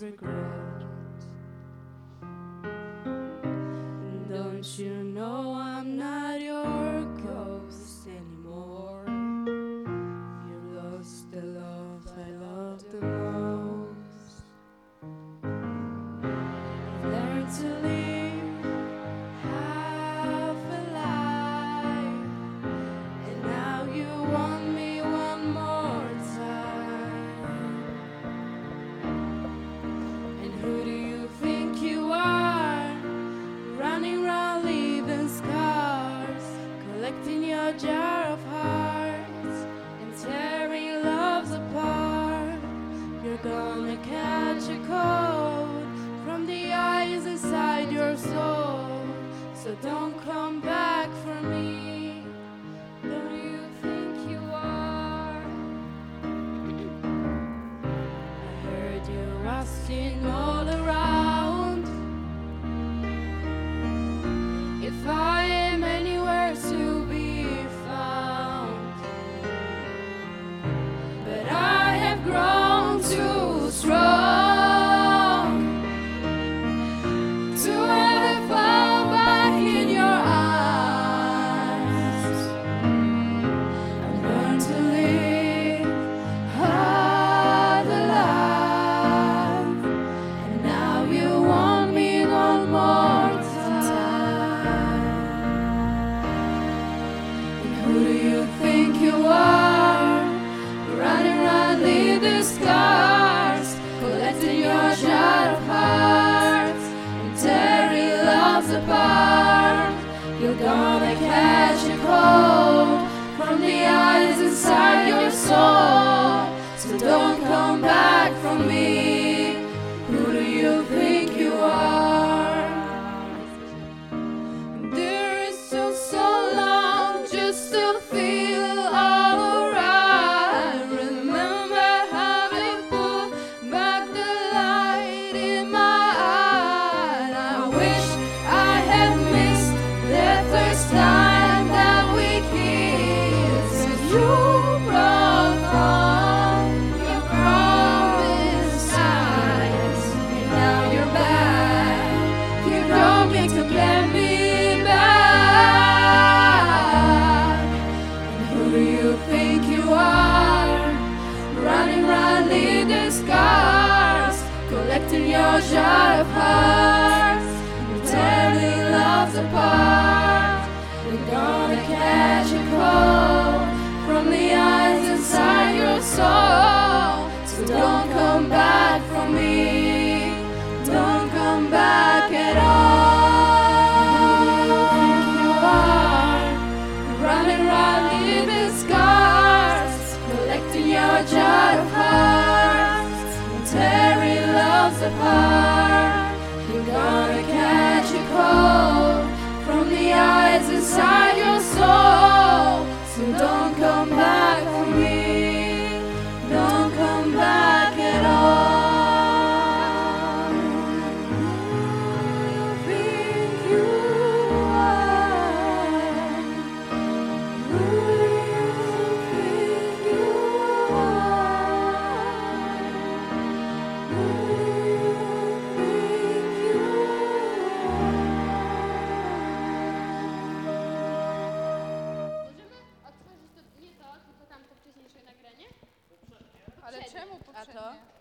regret. Don't you know I'm not your ghost anymore? You lost the love I loved the most. I've learned to live half a life, and now you want me one more time. And who do you think you are? Running around leaving scars, collecting your jar of hearts and tearing loves apart. You're gonna catch a cold from the eyes inside your soul, so don't come back for me. Who do you think you are? I heard you asking all around if I am anywhere to be found, but I have grown too strong to ever fall back in your eyes. I've learned to live other life, and now you want me one more time. And who do you think you are? Running around, leaving scars, collecting your jar of hearts and tearing loves apart. You're gonna catch a cold from the eyes inside your soul, so don't come back from me. Who do you think you are? There is still so long just to feel alright. Remember how you put back the light in my eye. I wish I had missed that first time that we kissed. 'Cause you broke all your promised signs, and now you're back. You don't get to get me back. And who do you think you are? Running around, leaving scars, collecting your jar of hearts and tearing loves apart. You're gonna catch a cold from the eyes inside your soul, so don't come back from me. Don't come back at all. Who do you think you are? Running around, leaving scars, collecting your jar of hearts and tearing loves apart. You're gonna catch a cold from the eyes inside your soul, so don't come back for me. Don't come back at all. Who do you think you are? Who do you think you are? Who do you think you Możemy otworzyć to nie to, tylko tamto wcześniejsze nagranie? Ale czemu poprzednie? A to?